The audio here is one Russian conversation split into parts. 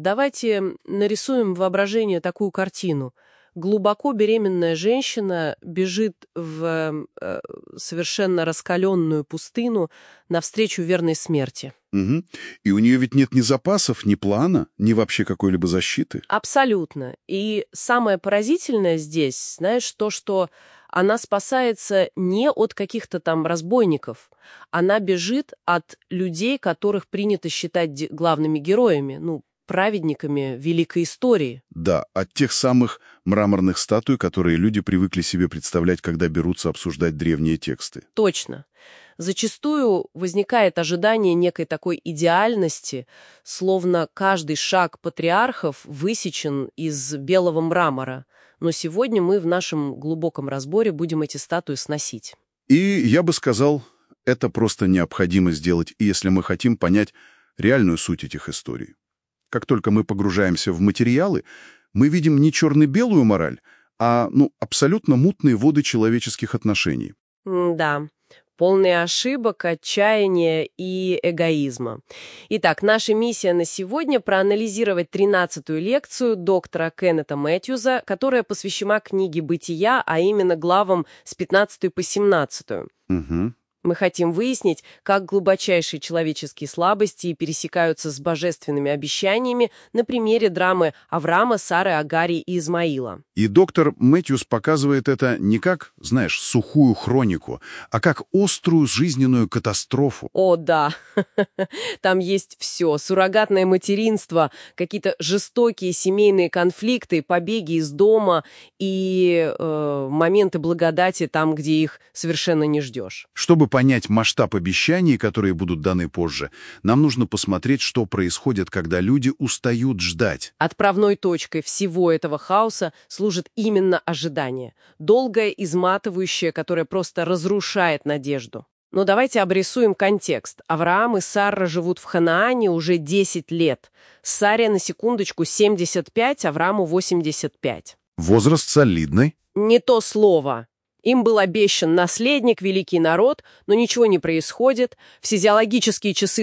давайте нарисуем в воображении такую картину. Глубоко беременная женщина бежит в совершенно раскаленную пустыню навстречу верной смерти. Мгм. И у нее ведь нет ни запасов, ни плана, ни вообще какой-либо защиты. Абсолютно. И самое поразительное здесь, знаешь, то, что она спасается не от каких-то там разбойников. Она бежит от людей, которых принято считать главными героями, праведниками великой истории. Да, от тех самых мраморных статуй, которые люди привыкли себе представлять, когда берутся обсуждать древние тексты. Точно. Зачастую возникает ожидание некой такой идеальности, словно каждый шаг патриархов высечен из белого мрамора. Но сегодня мы в нашем глубоком разборе будем эти статуи сносить. И я бы сказал, это просто необходимо сделать, если мы хотим понять реальную суть этих историй. Как только мы погружаемся в материалы, мы видим не черно-белую мораль, а абсолютно мутные воды человеческих отношений. Да, полные ошибок, отчаяния и эгоизма. Итак, наша миссия на сегодня — проанализировать 13-ю лекцию доктора Кеннета Мэтьюза, которая посвящена книге «Бытия», а именно главам с 15 по 17. Угу. Мы хотим выяснить, как глубочайшие человеческие слабости пересекаются с божественными обещаниями на примере драмы Авраама, Сары, Агари и Измаила. И доктор Мэтьюс показывает это не как, знаешь, сухую хронику, а как острую жизненную катастрофу. О, да, там есть все. Суррогатное материнство, какие-то жестокие семейные конфликты, побеги из дома и моменты благодати там, где их совершенно не ждешь. Чтобы понять масштаб обещаний, которые будут даны позже, нам нужно посмотреть, что происходит, когда люди устают ждать. Отправной точкой всего этого хаоса служит именно ожидание. Долгое, изматывающее, которое просто разрушает надежду. Но давайте обрисуем контекст. Авраам и Сара живут в Ханаане уже 10 лет. Саре, на секундочку, 75, Аврааму 85. Возраст солидный. Не то слово. Им был обещан наследник, великий народ, но ничего не происходит. Физиологические часы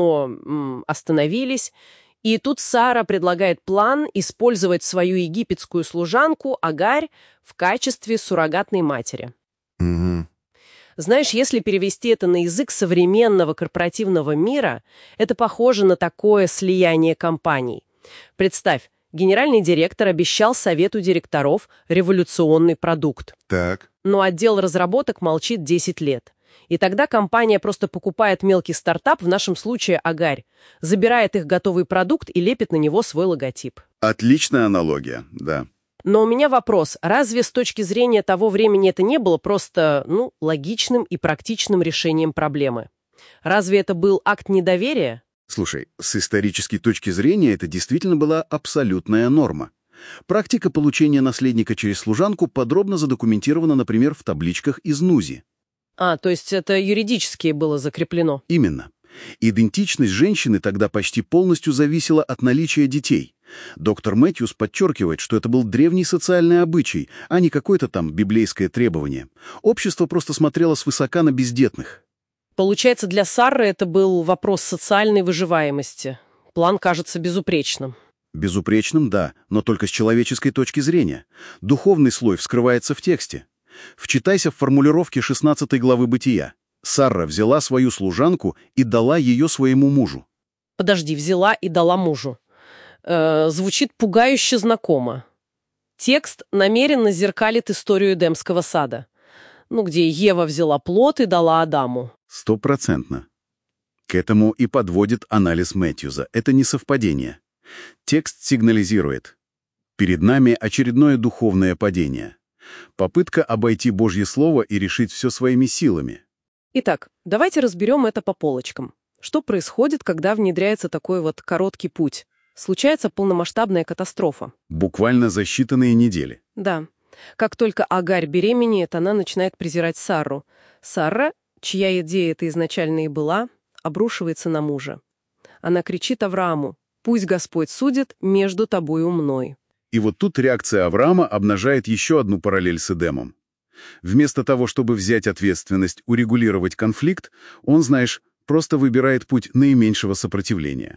давно остановились. И тут Сара предлагает план использовать свою египетскую служанку Агарь в качестве суррогатной матери. Угу. Знаешь, если перевести это на язык современного корпоративного мира, это похоже на такое слияние компаний. Представь, генеральный директор обещал совету директоров революционный продукт. Так. Но отдел разработок молчит 10 лет. И тогда компания просто покупает мелкий стартап, в нашем случае Агарь, забирает их готовый продукт и лепит на него свой логотип. Отличная аналогия, да. Но у меня вопрос. Разве с точки зрения того времени это не было просто, логичным и практичным решением проблемы? Разве это был акт недоверия? Слушай, с исторической точки зрения это действительно была абсолютная норма. Практика получения наследника через служанку подробно задокументирована, например, в табличках из НУЗИ. То есть это юридически было закреплено? Именно. Идентичность женщины тогда почти полностью зависела от наличия детей. Доктор Мэтьюс подчеркивает, что это был древний социальный обычай, а не какое-то там библейское требование. Общество просто смотрело свысока на бездетных. Получается, для Сары это был вопрос социальной выживаемости. План кажется безупречным. Безупречным, да, но только с человеческой точки зрения. Духовный слой вскрывается в тексте. Вчитайся в формулировки 16 главы Бытия. Сара взяла свою служанку и дала ее своему мужу. Подожди, взяла и дала мужу. Звучит пугающе знакомо. Текст намеренно зеркалит историю Эдемского сада, где Ева взяла плод и дала Адаму. 100%. К этому и подводит анализ Мэтьюза. Это не совпадение. Текст сигнализирует. Перед нами очередное духовное падение. Попытка обойти Божье Слово и решить все своими силами. Итак, давайте разберем это по полочкам. Что происходит, когда внедряется такой вот короткий путь? Случается полномасштабная катастрофа. Буквально за считанные недели. Да. Как только Агарь беременеет, она начинает презирать Сарру. Сара, чья идея это изначально и была, обрушивается на мужа. Она кричит Аврааму: «Пусть Господь судит между тобою и мной». И вот тут реакция Авраама обнажает еще одну параллель с Эдемом. Вместо того, чтобы взять ответственность, урегулировать конфликт, он, просто выбирает путь наименьшего сопротивления.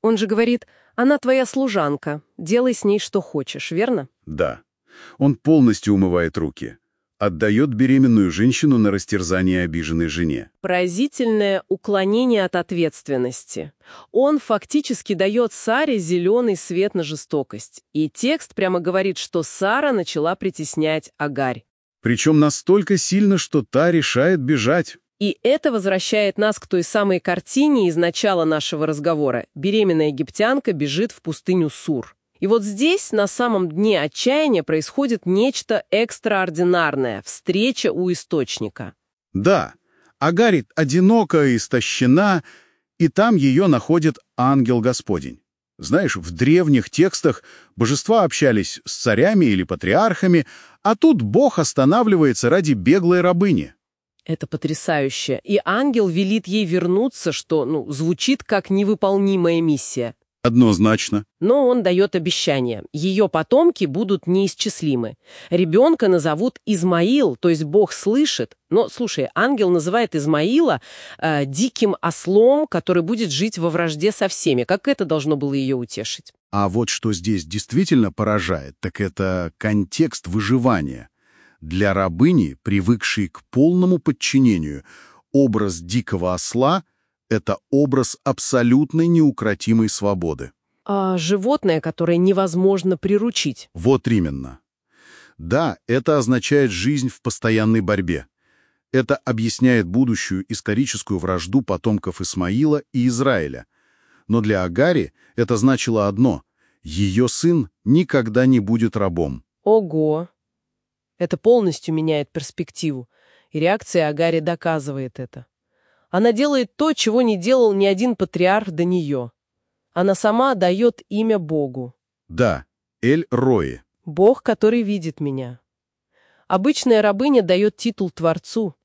Он же говорит, она твоя служанка, делай с ней что хочешь, верно? Да. Он полностью умывает руки. Отдает беременную женщину на растерзание обиженной жене. Поразительное уклонение от ответственности. Он фактически дает Саре зеленый свет на жестокость. И текст прямо говорит, что Сара начала притеснять Агарь. Причем настолько сильно, что та решает бежать. И это возвращает нас к той самой картине из начала нашего разговора. Беременная египтянка бежит в пустыню Сур. И вот здесь, на самом дне отчаяния, происходит нечто экстраординарное – встреча у источника. Да, Агарь одинока и истощена, и там ее находит ангел Господень. Знаешь, в древних текстах божества общались с царями или патриархами, а тут Бог останавливается ради беглой рабыни. Это потрясающе. И ангел велит ей вернуться, что, звучит как невыполнимая миссия. Однозначно. Но он дает обещание. Ее потомки будут неисчислимы. Ребенка назовут Измаил, то есть Бог слышит. Но, слушай, ангел называет Измаила диким ослом, который будет жить во вражде со всеми. Как это должно было ее утешить? А вот что здесь действительно поражает, так это контекст выживания. Для рабыни, привыкшей к полному подчинению, образ дикого осла — это образ абсолютной неукротимой свободы. А животное, которое невозможно приручить. Вот именно. Да, это означает жизнь в постоянной борьбе. Это объясняет будущую историческую вражду потомков Исмаила и Израиля. Но для Агари это значило одно — ее сын никогда не будет рабом. Ого! Это полностью меняет перспективу. И реакция Агари доказывает это. Она делает то, чего не делал ни один патриарх до нее. Она сама дает имя Богу. Да, Эль-Рои. Бог, который видит меня. Обычная рабыня дает титул Творцу,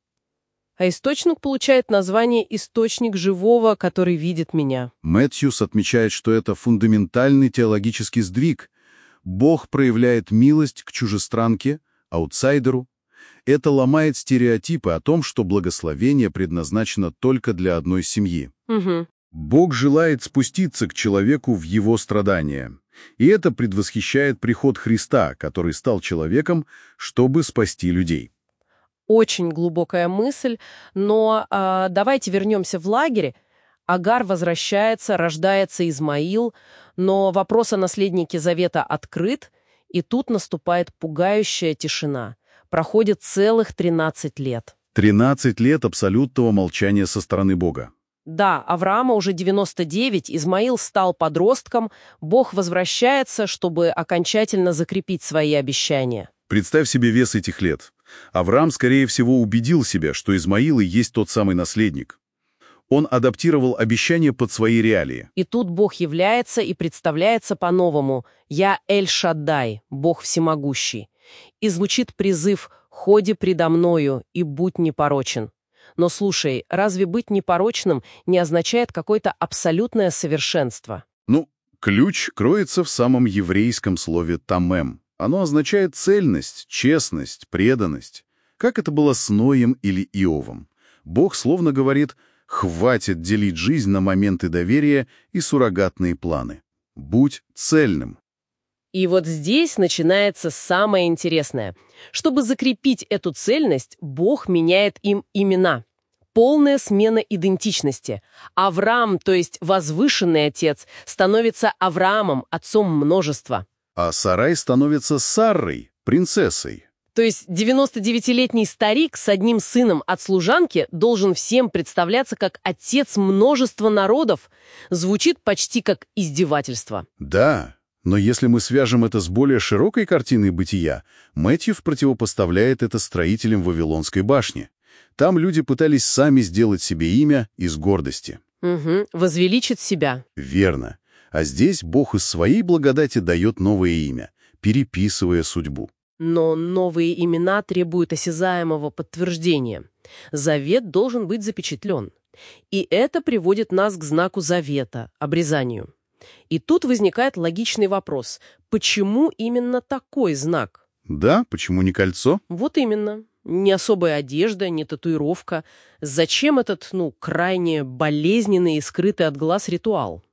а источник получает название «Источник живого, который видит меня». Мэтьюс отмечает, что это фундаментальный теологический сдвиг. Бог проявляет милость к чужестранке, аутсайдеру. Это ломает стереотипы о том, что благословение предназначено только для одной семьи. Угу. Бог желает спуститься к человеку в его страдания. И это предвосхищает приход Христа, который стал человеком, чтобы спасти людей. Очень глубокая мысль, но давайте вернемся в лагерь. Агар возвращается, рождается Измаил, но вопрос о наследнике Завета открыт, и тут наступает пугающая тишина. Проходит целых 13 лет. 13 лет абсолютного молчания со стороны Бога. Да, Авраама уже 99, Измаил стал подростком, Бог возвращается, чтобы окончательно закрепить свои обещания. Представь себе вес этих лет. Авраам, скорее всего, убедил себя, что Измаил и есть тот самый наследник. Он адаптировал обещание под свои реалии. И тут Бог является и представляется по-новому. «Я Эль-Шаддай, Бог всемогущий». И звучит призыв «Ходи предо мною и будь непорочен». Но слушай, разве быть непорочным не означает какое-то абсолютное совершенство? Ключ кроется в самом еврейском слове «тамем». Оно означает цельность, честность, преданность. Как это было с Ноем или Иовом? Бог словно говорит: хватит делить жизнь на моменты доверия и суррогатные планы. Будь цельным. И вот здесь начинается самое интересное. Чтобы закрепить эту цельность, Бог меняет им имена. Полная смена идентичности. Авраам, то есть возвышенный отец, становится Авраамом, отцом множества. А Сарай становится Саррой, принцессой. То есть 99-летний старик с одним сыном от служанки должен всем представляться как отец множества народов. Звучит почти как издевательство. Да, но если мы свяжем это с более широкой картиной бытия, Мэтьюс противопоставляет это строителям Вавилонской башни. Там люди пытались сами сделать себе имя из гордости. Угу, возвеличить себя. Верно. А здесь Бог из своей благодати дает новое имя, переписывая судьбу. Но новые имена требуют осязаемого подтверждения. Завет должен быть запечатлен. И это приводит нас к знаку завета, обрезанию. И тут возникает логичный вопрос. Почему именно такой знак? Да, почему не кольцо? Вот именно. Не особая одежда, не татуировка. Зачем этот, крайне болезненный и скрытый от глаз ритуал?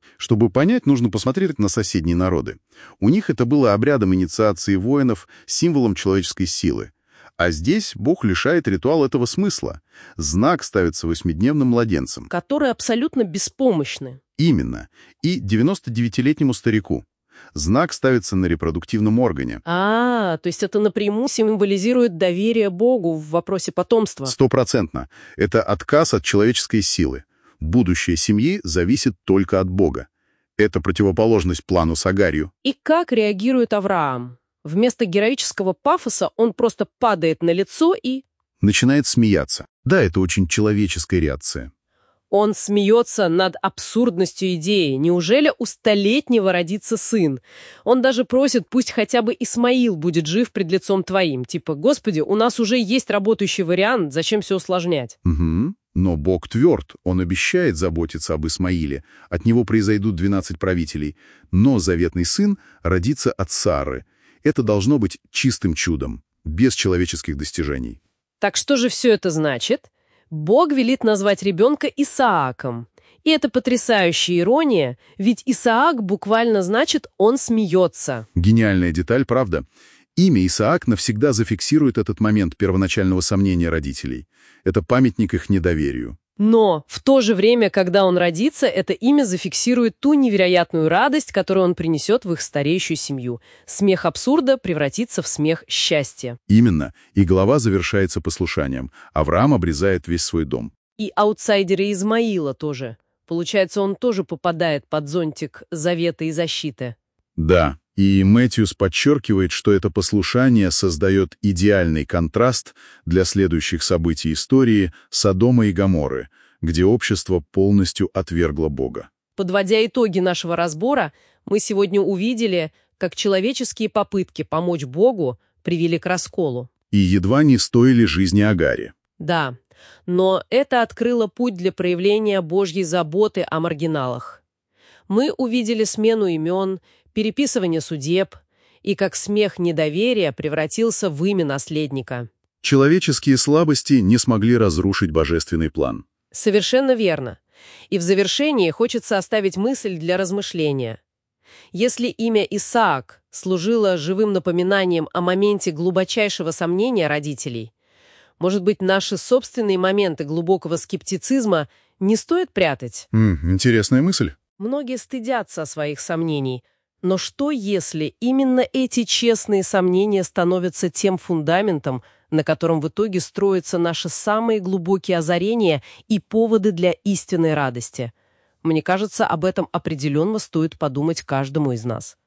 Чтобы понять, нужно посмотреть на соседние народы. У них это было обрядом инициации воинов, символом человеческой силы. А здесь Бог лишает ритуал этого смысла. Знак ставится 8-дневным младенцем. Которые абсолютно беспомощны. Именно. И 99-летнему старику. Знак ставится на репродуктивном органе. То есть это напрямую символизирует доверие Богу в вопросе потомства. 100%. Это отказ от человеческой силы. Будущее семьи зависит только от Бога. Это противоположность плану с Агарью. И как реагирует Авраам? Вместо героического пафоса он просто падает на лицо и... Начинает смеяться. Да, это очень человеческая реакция. Он смеется над абсурдностью идеи. Неужели у 100-летнего родится сын? Он даже просит, пусть хотя бы Исмаил будет жив пред лицом твоим. Типа, Господи, у нас уже есть работающий вариант, зачем все усложнять? Угу. Но Бог тверд, Он обещает заботиться об Исмаиле. От него произойдут 12 правителей. Но заветный сын родится от Сары. Это должно быть чистым чудом, без человеческих достижений. Так что же все это значит? Бог велит назвать ребенка Исааком. И это потрясающая ирония, ведь Исаак буквально значит «он смеется». Гениальная деталь, правда? Имя Исаак навсегда зафиксирует этот момент первоначального сомнения родителей. Это памятник их недоверию. Но в то же время, когда он родится, это имя зафиксирует ту невероятную радость, которую он принесет в их стареющую семью. Смех абсурда превратится в смех счастья. Именно. И глава завершается послушанием. Авраам обрезает весь свой дом. И аутсайдеры Измаила тоже. Получается, он тоже попадает под зонтик завета и защиты. Да. И Мэтьюс подчеркивает, что это послушание создает идеальный контраст для следующих событий истории Содома и Гоморры, где общество полностью отвергло Бога. Подводя итоги нашего разбора, мы сегодня увидели, как человеческие попытки помочь Богу привели к расколу. И едва не стоили жизни Агаре. Да, но это открыло путь для проявления Божьей заботы о маргиналах. Мы увидели смену имен, переписывание судеб, и как смех недоверия превратился в имя наследника. Человеческие слабости не смогли разрушить божественный план. Совершенно верно. И в завершении хочется оставить мысль для размышления. Если имя Исаак служило живым напоминанием о моменте глубочайшего сомнения родителей, может быть, наши собственные моменты глубокого скептицизма не стоит прятать? Интересная мысль. Многие стыдятся своих сомнений. Но что, если именно эти честные сомнения становятся тем фундаментом, на котором в итоге строятся наши самые глубокие озарения и поводы для истинной радости? Мне кажется, об этом определенно стоит подумать каждому из нас.